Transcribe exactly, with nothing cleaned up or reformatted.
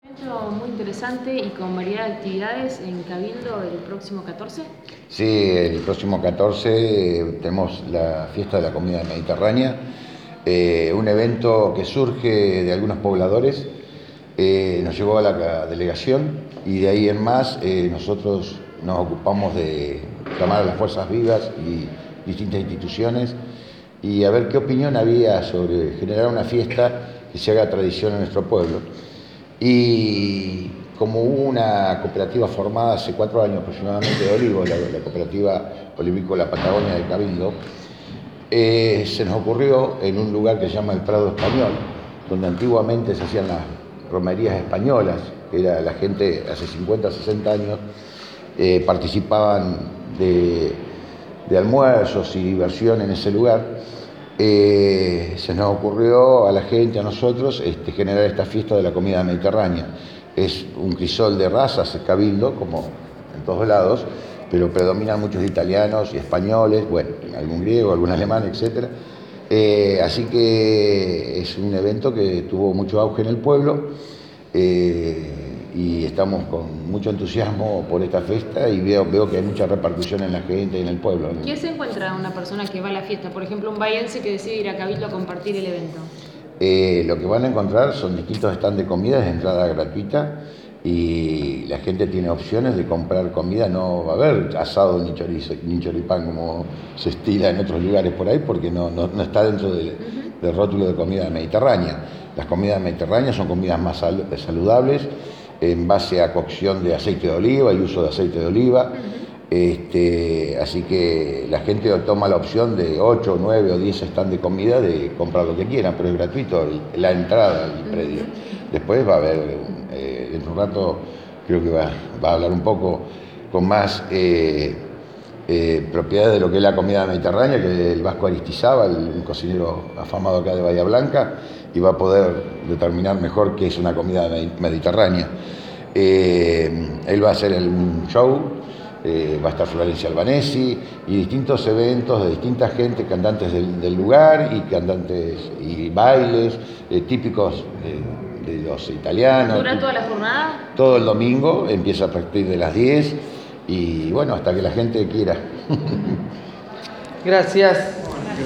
Evento muy interesante y con variedad de actividades en Cabildo el próximo catorce. Sí, el próximo catorce eh, tenemos la fiesta de la comida mediterránea, eh, un evento que surge de algunos pobladores, eh, nos llegó a la delegación y de ahí en más eh, nosotros nos ocupamos de llamar a las fuerzas vivas y distintas instituciones y a ver qué opinión había sobre generar una fiesta que se haga tradición en nuestro pueblo. Y como hubo una cooperativa formada hace cuatro años aproximadamente de olivos, la, la cooperativa olivícola Patagonia de Cabildo, eh, se nos ocurrió en un lugar que se llama el Prado Español, donde antiguamente se hacían las romerías españolas, que era la gente hace cincuenta, sesenta años, eh, participaban de, de almuerzos y diversión en ese lugar. Eh, se nos ocurrió a la gente, a nosotros, este, generar esta fiesta de la comida mediterránea. Es un crisol de razas, es Cabildo, como en todos lados, pero predominan muchos italianos y españoles, bueno, algún griego, algún alemán, etcétera. Eh, así que es un evento que tuvo mucho auge en el pueblo eh, y estamos con mucho entusiasmo por esta fiesta y veo, veo que hay mucha repercusión en la gente y en el pueblo. ¿Qué se encuentra una persona que va a la fiesta? Por ejemplo, un bahiense que decide ir a Cabildo a compartir el evento. Eh, lo que van a encontrar son distintos stands de comidas de entrada gratuita y la gente tiene opciones de comprar comida. No va a haber asado ni chorizo ni choripán como se estila en otros lugares por ahí, porque no, no, no está dentro del, uh-huh. del rótulo de comida mediterránea. Las comidas mediterráneas son comidas más sal, saludables, en base a cocción de aceite de oliva y uso de aceite de oliva. Uh-huh. Este, así que la gente toma la opción de ocho, nueve o diez stands de comida de comprar lo que quieran, pero es gratuito el, la entrada al predio. Después va a haber, eh, dentro de un rato creo que va, va a hablar un poco con más eh, eh, propiedades de lo que es la comida mediterránea, que el Vasco Aristizábal, un cocinero afamado acá de Bahía Blanca, y va a poder determinar mejor qué es una comida mediterránea. Eh, él va a hacer un show. Eh, va a estar Florencia Albanesi y distintos eventos de distinta gente, cantantes del, del lugar y cantantes y bailes eh, típicos de, de los italianos. ¿Dura toda la jornada? Todo el domingo, empieza a partir de las diez y bueno, hasta que la gente quiera. Gracias.